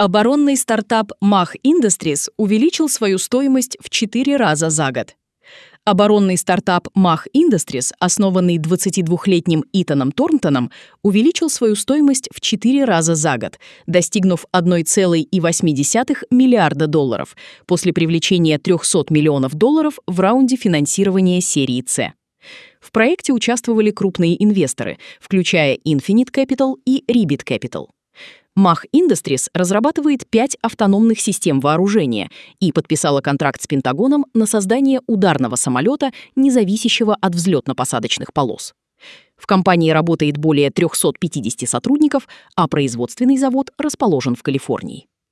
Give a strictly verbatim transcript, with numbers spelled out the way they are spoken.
Оборонный стартап Mach Industries увеличил свою стоимость в четыре раза за год. Оборонный стартап Mach Industries, основанный двадцатидвухлетним Итаном Торнтоном, увеличил свою стоимость в четыре раза за год, достигнув одна целая восемь десятых миллиарда долларов после привлечения трёхсот миллионов долларов в раунде финансирования серии С. В проекте участвовали крупные инвесторы, включая Infinite Capital и Ribbit Capital. Mach Industries разрабатывает пять автономных систем вооружения и подписала контракт с Пентагоном на создание ударного самолета, не зависящего от взлетно-посадочных полос. В компании работает более трёхсот пятидесяти сотрудников, а производственный завод расположен в Калифорнии.